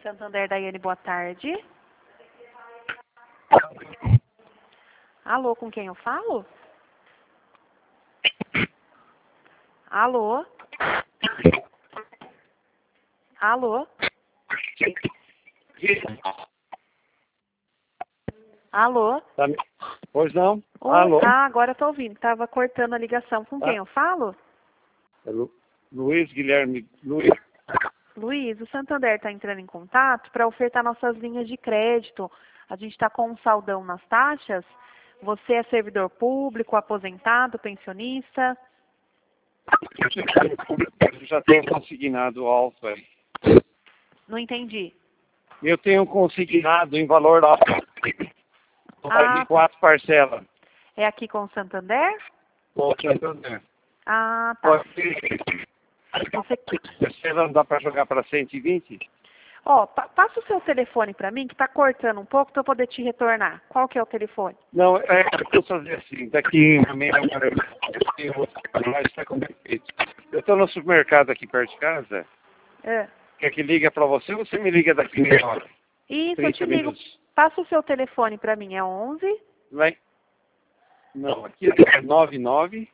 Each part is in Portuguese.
Santander, Daiane, boa tarde. Alô, com quem eu falo? Alô? Alô? Alô? Pois não? Oi? Alô? Ah, agora eu tô ouvindo. Tava cortando a ligação. Com quem eu falo? É Luiz Guilherme. Luiz, o Santander está entrando em contato para ofertar nossas linhas de crédito. A gente está com um saldão nas taxas. Você é servidor público, aposentado, pensionista? Eu já tenho consignado alto aí. Não entendi. Eu tenho consignado em valor alto. De 4 parcelas. É aqui com o Santander? Ah, tá. Você não dá para jogar para 120? Ó, passa o seu telefone para mim, que tá cortando um pouco, para eu poder te retornar. Qual que é o telefone? Não, eu vou fazer assim. Daqui a meia hora está com defeito. Eu estou no supermercado aqui perto de casa. Quer que liga para você ou você me liga daqui a meia hora? Isso, eu te ligo. Minutos. Passa o seu telefone para mim, é 11? Vai. Não, aqui é 99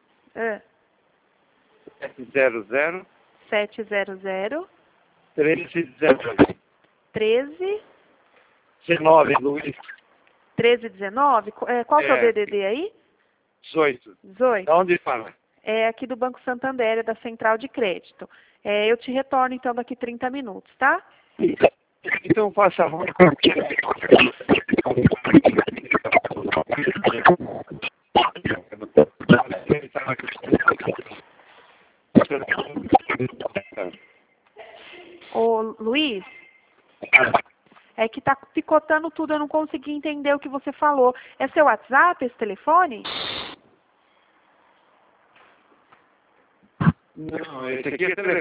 700 700 1319. 13 19, Luiz. 1319? Qual que é o DDD aí? 18. 18. Da onde fala? É aqui do Banco Santander, é da Central de Crédito. Eu te retorno então daqui 30 minutos, tá? Então faça favor. Ô, Luiz, é que tá picotando tudo, eu não consegui entender o que você falou. É seu WhatsApp, esse telefone? Não, esse aqui é telefone.